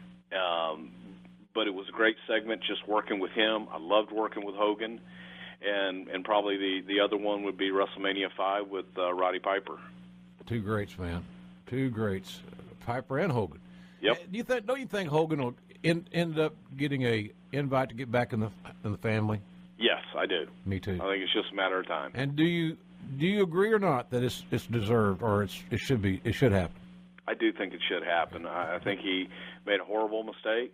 Um, but it was a great segment just working with him. I loved working with Hogan. And and probably the, the other one would be WrestleMania five with uh, Roddy Piper. Two greats, man. Two greats, Piper and Hogan. Yep. Do you think? Don't you think Hogan will end, end up getting a invite to get back in the in the family? Yes, I do. Me too. I think it's just a matter of time. And do you do you agree or not that it's it's deserved or it's it should be it should happen? I do think it should happen. I, I think he made a horrible mistake,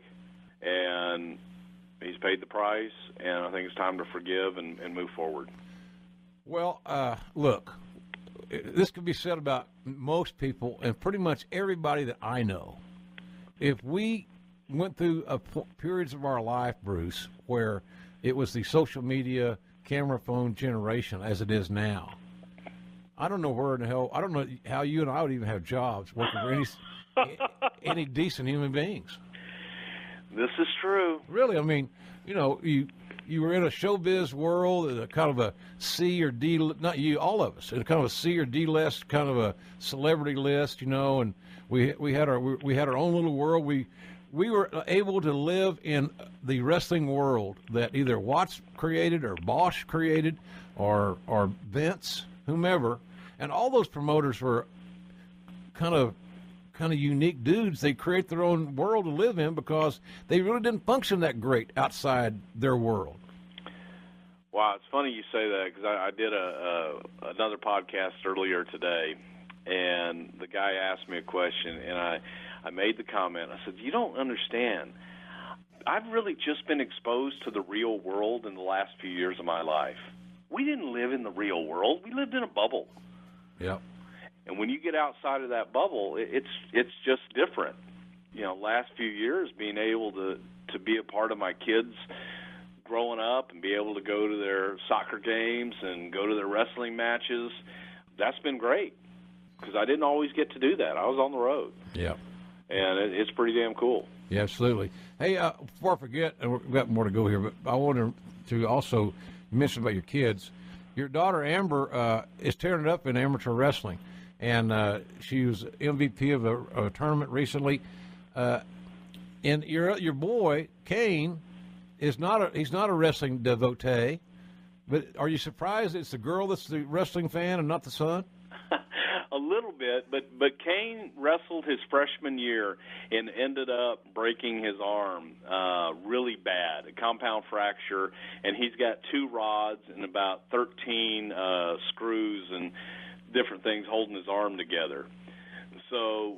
and he's paid the price, and I think it's time to forgive and, and move forward. Well, uh, look, this could be said about most people and pretty much everybody that I know. If we went through a p- periods of our life, Bruce, where it was the social media, camera phone generation as it is now, I don't know where in the hell, I don't know how you and I would even have jobs working for any any decent human beings. This is true. Really, I mean, you know, you you were in a showbiz world, a kind of a C or D, not you, all of us, in a kind of a C or D list, kind of a celebrity list, you know, and we we had our we had our own little world. We we were able to live in the wrestling world that either Watts created or Bosch created, or or Vince, whomever, and all those promoters were kind of. kind of unique dudes. They create their own world to live in because they really didn't function that great outside their world. Wow, it's funny you say that because I, I did a, a another podcast earlier today, and the guy asked me a question, and I, I made the comment. I said, "You don't understand. I've really just been exposed to the real world in the last few years of my life. We didn't live in the real world. We lived in a bubble. Yeah. And when you get outside of that bubble, it's it's just different. You know, last few years, being able to, to be a part of my kids growing up and be able to go to their soccer games and go to their wrestling matches, that's been great because I didn't always get to do that. I was on the road. Yeah. And it, it's pretty damn cool. Yeah, absolutely. Hey, uh, before I forget, and we've got more to go here, but I wanted to also mention about your kids. Your daughter, Amber, uh, is tearing it up in amateur wrestling. And uh, she was M V P of a, of a tournament recently. Uh, and your your boy Kane is not a he's not a wrestling devotee. But are you surprised it's the girl that's the wrestling fan and not the son? A little bit, but but Kane wrestled his freshman year and ended up breaking his arm uh, really bad, a compound fracture, and he's got two rods and about thirteen uh, screws and different things holding his arm together. So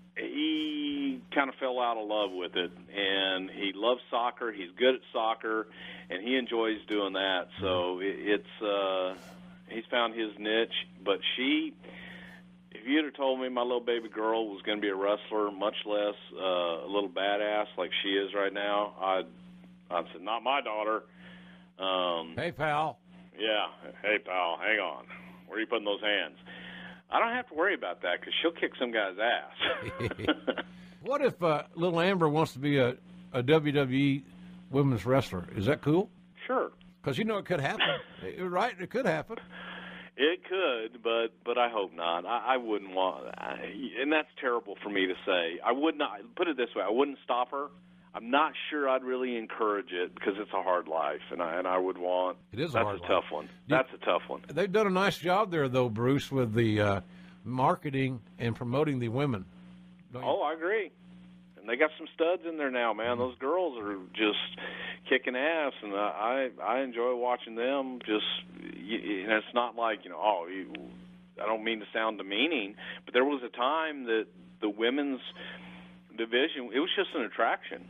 he kind of fell out of love with it, and he loves soccer. He's good at soccer, and he enjoys doing that. So it, it's uh, he's found his niche. But she, if you'd have told me my little baby girl was going to be a wrestler, much less uh, a little badass like she is right now, I'd I'd say not my daughter. Um, hey, pal. Yeah. Hey, pal. Hang on. Where are you putting those hands? I don't have to worry about that because she'll kick some guy's ass. What if uh, little Amber wants to be a, a W W E women's wrestler? Is that cool? Sure. Because, you know, it could happen. Right? It could happen. It could, but but I hope not. I, I wouldn't want, I, and that's terrible for me to say. I would not, put it this way, I wouldn't stop her. I'm not sure I'd really encourage it because it's a hard life, and I and I would want. It is a that's hard a life. tough one. That's a tough one. They've done a nice job there, though, Bruce, with the uh, marketing and promoting the women. Don't you? Oh, I agree. And they got some studs in there now, man. Those girls are just kicking ass, and I I enjoy watching them. Just, and it's not like, you know, oh, you, I don't mean to sound demeaning, but there was a time that the women's division, it was just an attraction.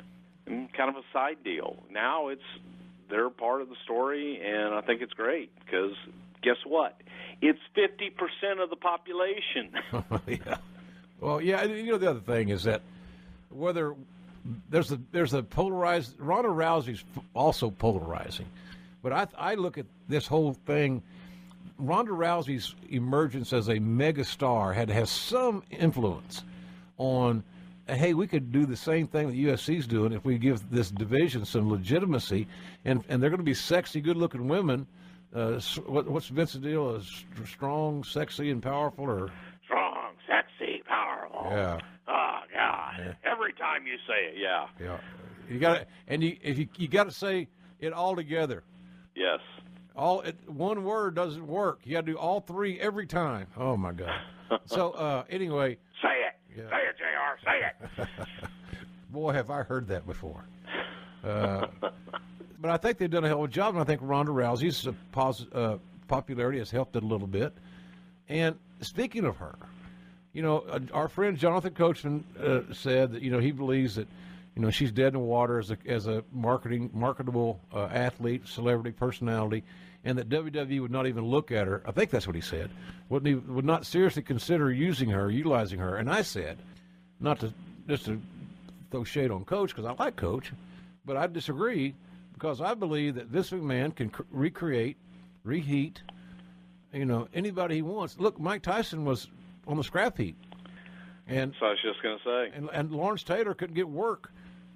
kind of a side deal. Now it's they're part of the story, and I think it's great because guess what? It's fifty percent of the population. Yeah. Well, yeah, and you know the other thing is that whether there's a there's a polarized Ronda Rousey's also polarizing, but I I look at this whole thing. Ronda Rousey's emergence as a mega star had to have some influence on, hey, we could do the same thing that U F C's doing if we give this division some legitimacy, and and they're going to be sexy, good-looking women. Uh, what, what's Vince's deal? Is strong, sexy, and powerful, or strong, sexy, powerful? Yeah. Oh God! Yeah. Every time you say it, yeah. Yeah. You got to, and you if you you got to say it all together. Yes. All it, one word doesn't work. You got to do all three every time. Oh my God! So uh, anyway, say it. Yeah. Say it, J R. Say it. Boy, have I heard that before. Uh, but I think they've done a hell of a job, and I think Ronda Rousey's uh, pos- uh, popularity has helped it a little bit. And speaking of her, you know, uh, our friend Jonathan Coachman uh, said that you know he believes that you know she's dead in the water as a as a marketing marketable uh, athlete, celebrity, personality. And that W W E would not even look at her. I think that's what he said. Wouldn't even, would not seriously consider using her, utilizing her. And I said, not to just to throw shade on Coach because I like Coach, but I disagree because I believe that Vince McMahon can cr- recreate, reheat, you know, anybody he wants. Look, Mike Tyson was on the scrap heap, and so I was just going to say, and, and Lawrence Taylor couldn't get work.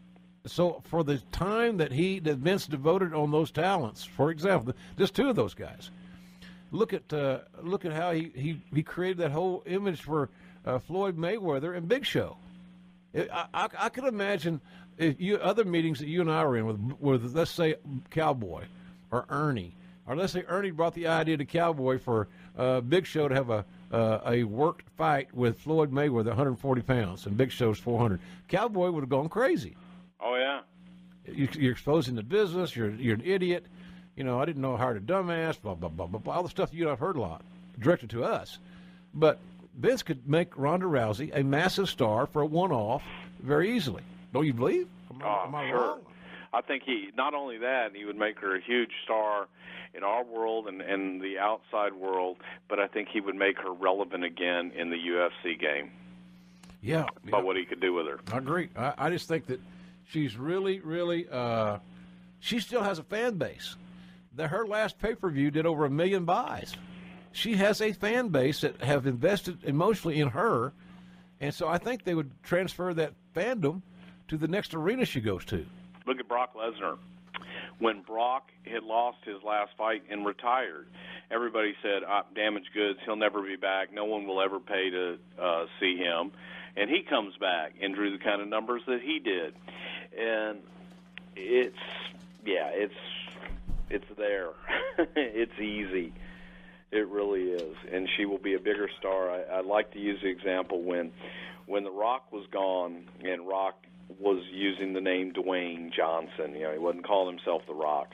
So for the time that he that Vince devoted on those talents, for example, just two of those guys, look at uh, look at how he, he, he created that whole image for uh, Floyd Mayweather and Big Show. It, I, I I could imagine if you other meetings that you and I were in with with let's say Cowboy or Ernie, or let's say Ernie brought the idea to Cowboy for uh, Big Show to have a uh, a worked fight with Floyd Mayweather, one hundred forty pounds, and Big Show's four hundred. Cowboy would have gone crazy. Oh, yeah. You, you're exposing the business. You're you're an idiot. You know, I didn't know how to dumbass, blah, blah, blah, blah, blah. All the stuff you know I've heard a lot, directed to us. But Vince could make Ronda Rousey a massive star for a one-off very easily. Don't you believe? Am, oh, am I sure. wrong? I think he, not only that, he would make her a huge star in our world and, and the outside world, but I think he would make her relevant again in the U F C game. Yeah. About yeah. what he could do with her. I agree. I, I just think that she's really, really, uh, she still has a fan base. The, her last pay-per-view did over a million buys. She has a fan base that have invested emotionally in her, and so I think they would transfer that fandom to the next arena she goes to. Look at Brock Lesnar. When Brock had lost his last fight and retired, everybody said, ah, damaged goods, he'll never be back, no one will ever pay to uh, see him. And he comes back and drew the kind of numbers that he did. And it's, yeah, it's it's there. It's easy. It really is. And she will be a bigger star. I, I like to use the example when when The Rock was gone and Rock was using the name Dwayne Johnson. You know, he wasn't calling himself The Rock.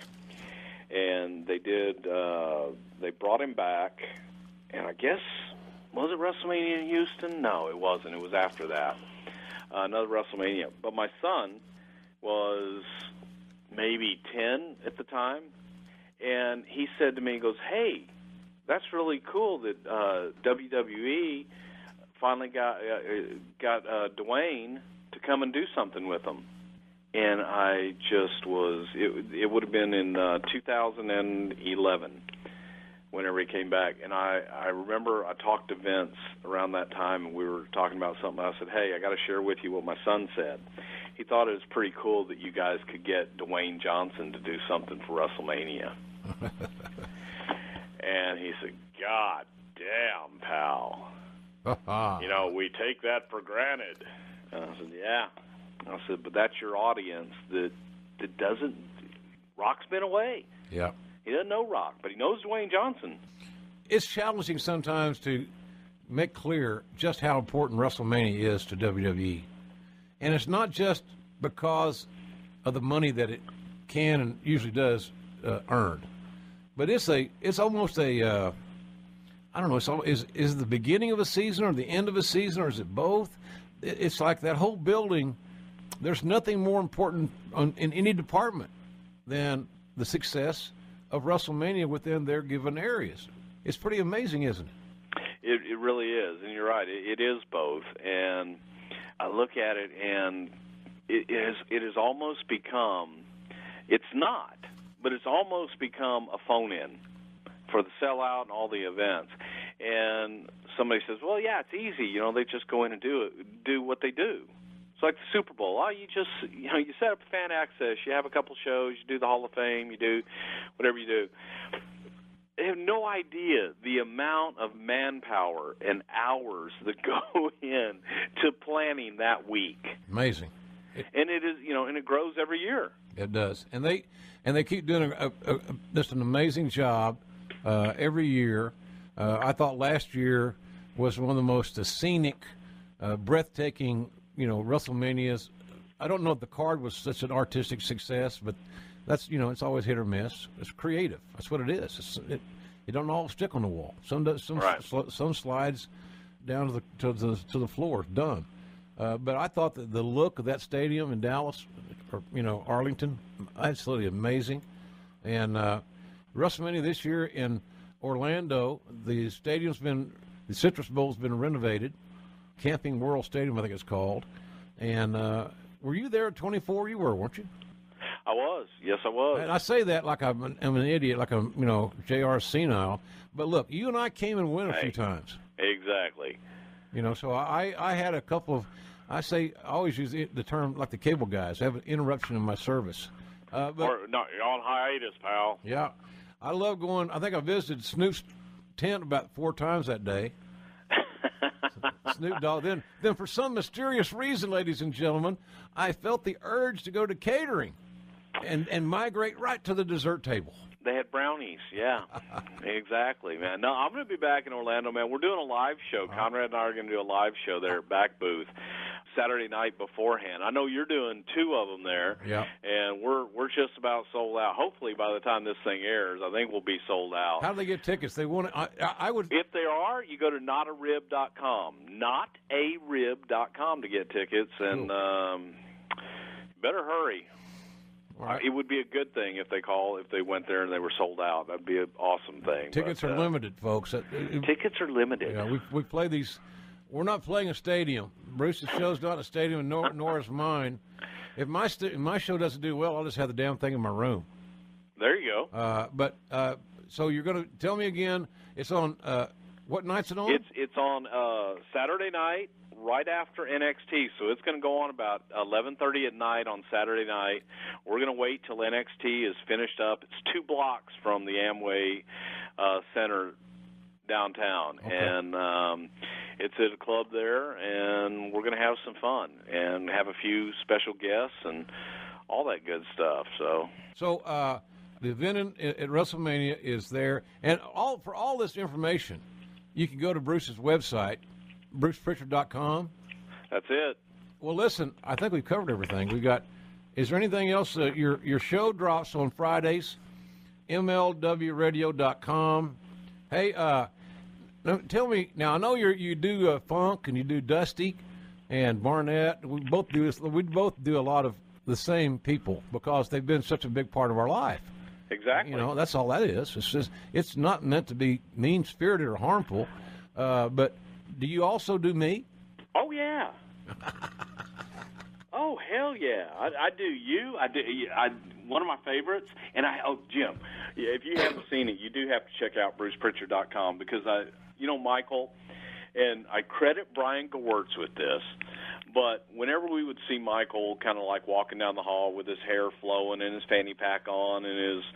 And they did, uh, they brought him back, and I guess, was it WrestleMania in Houston? No, it wasn't. It was after that. Uh, another WrestleMania. But my son was maybe ten at the time, and he said to me, he goes, hey, that's really cool that uh, W W E finally got uh, got uh, Dwayne to come and do something with them. And I just was, it, it would have been in uh, two thousand eleven whenever he came back. And I, I remember I talked to Vince around that time, and we were talking about something. I said, hey, I got to share with you what my son said. He thought it was pretty cool that you guys could get Dwayne Johnson to do something for WrestleMania. And he said, God damn, pal. You know, we take that for granted. And I said, yeah. I said, but that's your audience that that doesn't, Rock's been away. Yeah. He doesn't know Rock, but he knows Dwayne Johnson. It's challenging sometimes to make clear just how important WrestleMania is to W W E. And it's not just because of the money that it can and usually does uh, earn, but it's a it's almost a uh, I don't know. It's all, is is it the beginning of a season or the end of a season, or is it both? It, it's like that whole building there's nothing more important on, in any department than the success of WrestleMania within their given areas. It's pretty amazing, isn't it? It, it really is, and you're right. It, it is both, and I look at it, and it is it has almost become. It's not, but it's almost become a phone-in for the sellout and all the events. And somebody says, "Well, yeah, it's easy. You know, they just go in and do it, do what they do." It's like the Super Bowl. Oh, you just you know, you set up fan access. You have a couple shows. You do the Hall of Fame. You do whatever you do. They have no idea the amount of manpower and hours that go in to planning that week. Amazing. It, and it is, you know, and it grows every year. It does, and they and they keep doing a, a, a, just an amazing job uh, every year. Uh, I thought last year was one of the most uh, scenic, uh, breathtaking, you know, WrestleManias. I don't know if the card was such an artistic success, but that's, you know, it's always hit or miss. It's creative. That's what it is. It's, it, it don't all stick on the wall. Some does, some right. sl- some slides down to the to the to the floor. Done. Uh, but I thought that the look of that stadium in Dallas, or you know Arlington, absolutely amazing. And uh, WrestleMania this year in Orlando, the stadium's been the Citrus Bowl's been renovated. Camping World Stadium, I think it's called. And uh, were you there at twenty-four? You were, weren't you? I was. Yes, I was. And I say that like I'm an, I'm an idiot, like I'm, you know, J R senile. But look, you and I came and went a hey, few times. Exactly. You know, so I, I had a couple of, I say, I always use the term like the cable guys. I have an interruption in my service. Uh, but, or, no, you're on hiatus, pal. Yeah. I love going, I think I visited Snoop's tent about four times that day. Snoop Dogg. Then, then for some mysterious reason, ladies and gentlemen, I felt the urge to go to catering and, and migrate right to the dessert table. They had brownies, yeah. Exactly, man. No, I'm going to be back in Orlando, man. We're doing a live show. Conrad and I are going to do a live show there at Back Booth Saturday night beforehand. I know you're doing two of them there, yeah. and we're we're just about sold out. Hopefully, by the time this thing airs, I think we'll be sold out. How do they get tickets? They want. I, I would. If they are, you go to not a rib dot com, not a rib dot com to get tickets, and cool. um, better hurry. Right. It would be a good thing if they call if they went there and they were sold out. That'd be an awesome thing. Tickets but, are uh, limited, folks. It, it, tickets are limited. Yeah, we we play these. We're not playing a stadium. Bruce's show's not a stadium, nor nor is mine. If my st- if my show doesn't do well, I'll just have the damn thing in my room. There you go. Uh, but uh, so you're going to tell me again? It's on uh, what night's it on? It's it's on uh, Saturday night, right after N X T. So it's going to go on about eleven thirty at night on Saturday night. We're going to wait till N X T is finished up. It's two blocks from the Amway uh, Center downtown, okay. and um, it's at a club there, and we're going to have some fun and have a few special guests and all that good stuff. So, so uh, the event in, at WrestleMania is there, and all for all this information, you can go to Bruce's website, bruce pritchard dot com. That's it. Well, listen, I think we've covered everything. We got. Is there anything else? Uh, your your show drops on Fridays, M L W radio dot com. Hey, uh, now tell me now. I know you you do uh, funk and you do Dusty and Barnett. We both do this. We both do a lot of the same people because they've been such a big part of our life. Exactly. You know, that's all that is. It's just it's not meant to be mean spirited or harmful. Uh, but do you also do me? Oh yeah. Oh hell yeah! I, I do you. I do. I one of my favorites. And I oh Jim, if you haven't seen it, you do have to check out bruce pritchard dot com because I, you know, Michael, and I credit Brian Gewirtz with this. But whenever we would see Michael kind of like walking down the hall with his hair flowing and his fanny pack on and his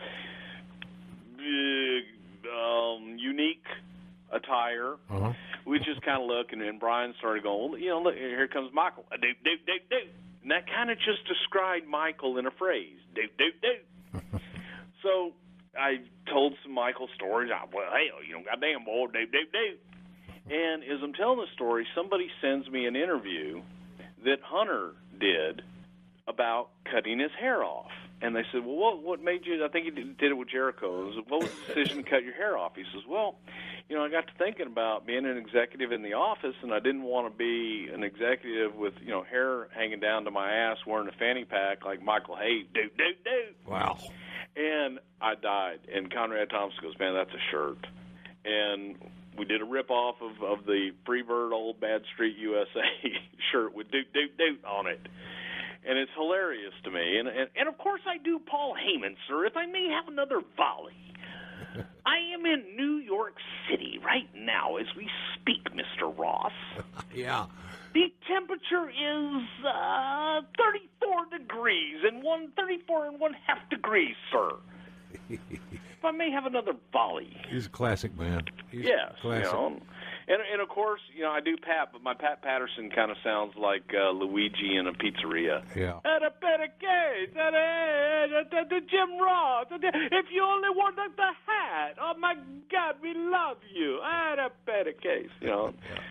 big, um, unique attire, uh-huh. we just kind of look, and then Brian started going, well, you know, look, here comes Michael. Do, do, do, do. And that kind of just described Michael in a phrase. Do, do, do. So I told some Michael stories. I, well, hell, you know, goddamn, boy, do, do, do. And as I'm telling the story, somebody sends me an interview that Hunter did about cutting his hair off. And they said, well, what what made you, I think he did, did it with Jericho. I said, what was the decision to cut your hair off? He says, well, you know, I got to thinking about being an executive in the office, and I didn't want to be an executive with, you know, hair hanging down to my ass wearing a fanny pack like Michael Hayes, doot, doot, doot. Wow. And I died. And Conrad Thompson goes, man, that's a shirt. And we did a rip-off of, of the Freebird Old Bad Street U S A shirt with doot, doot, doot on it. And it's hilarious to me. And, and, and of course, I do Paul Heyman, sir, if I may have another volley. I am in New York City right now as we speak, Mister Ross. Yeah. The temperature is uh, thirty-four degrees and one thirty-four and one half degrees, sir. If I may have another volley. He's a classic, man. He's yes, classic. you know. And, and, of course, you know, I do Pat, but my Pat Patterson kind of sounds like uh, Luigi in a pizzeria. Yeah. At a better case, at a, at a, at a Jim Ross. If you only wanted the hat, oh my God, we love you. At a better case, you know. Yeah.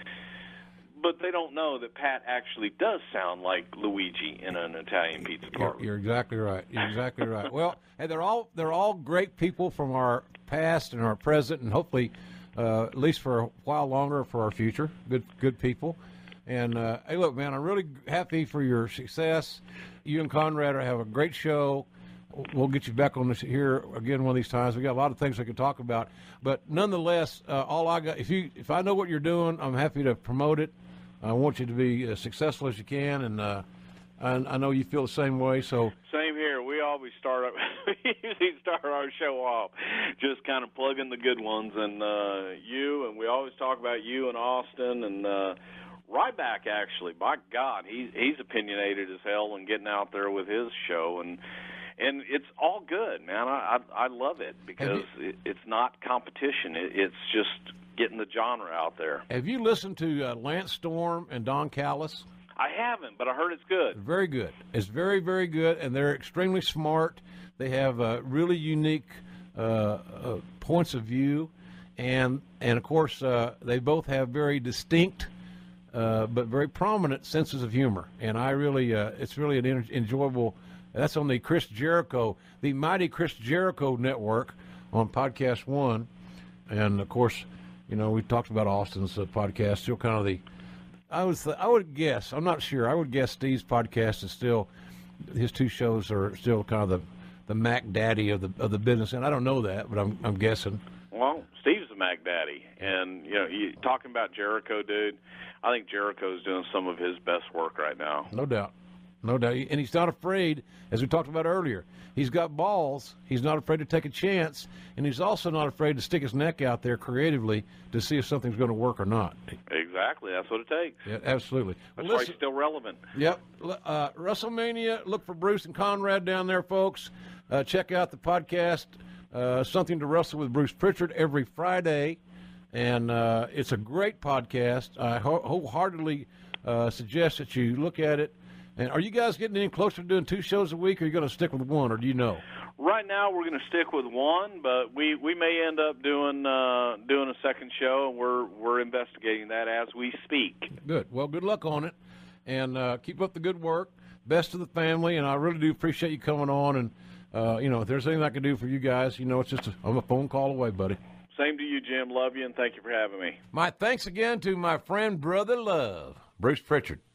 But they don't know that Pat actually does sound like Luigi in an Italian pizza parlor. You're, you're exactly right. You're exactly right. Well, hey, they're all they're all great people from our past and our present, and hopefully, uh, at least for a while longer, for our future. Good good people. And uh, hey, look, man, I'm really happy for your success. You and Conrad are have a great show. We'll get you back on this here again one of these times. We got a lot of things we can talk about, but nonetheless, uh, all I got if you if I know what you're doing, I'm happy to promote it. I want you to be as successful as you can, and uh, I, I know you feel the same way. So same here. We always start we usually start our show off just kind of plugging the good ones, and uh, you, and we always talk about you and Austin and uh, Ryback. Actually, by God, he's he's opinionated as hell and getting out there with his show, and and it's all good, man. I I, I love it because it, it's not competition. It, it's just getting the genre out there. Have you listened to uh, Lance Storm and Don Callis? I haven't, but I heard it's good. Very good. It's very, very good, and they're extremely smart. They have uh, really unique uh, uh, points of view, and and of course uh, they both have very distinct uh, but very prominent senses of humor. And I really, uh, it's really an en- enjoyable. That's on the Chris Jericho, the mighty Chris Jericho Network on Podcast One, and of course. You know, we talked about Austin's uh, podcast. Still, kind of the, I was, I would guess. I'm not sure. I would guess Steve's podcast is still, his two shows are still kind of the, the Mac Daddy of the of the business. And I don't know that, but I'm I'm guessing. Well, Steve's the Mac Daddy, and you know, you talking about Jericho, dude. I think Jericho's doing some of his best work right now. No doubt, no doubt. And he's not afraid, as we talked about earlier. He's got balls. He's not afraid to take a chance, and he's also not afraid to stick his neck out there creatively to see if something's going to work or not. Exactly. That's what it takes. Yeah, absolutely. That's well, why he's still relevant. Yep. Uh, WrestleMania, look for Bruce and Conrad down there, folks. Uh, check out the podcast, uh, Something to Wrestle with Bruce Pritchard, every Friday. And uh, it's a great podcast. I ho- wholeheartedly uh, suggest that you look at it. And are you guys getting any closer to doing two shows a week, or are you going to stick with one, or do you know? Right now, we're going to stick with one, but we, we may end up doing uh, doing a second show, and we're we're investigating that as we speak. Good. Well, good luck on it, and uh, keep up the good work. Best to the family, and I really do appreciate you coming on. And uh, you know, if there's anything I can do for you guys, you know, it's just a, I'm a phone call away, buddy. Same to you, Jim. Love you, and thank you for having me. My thanks again to my friend, Brother Love, Bruce Pritchard.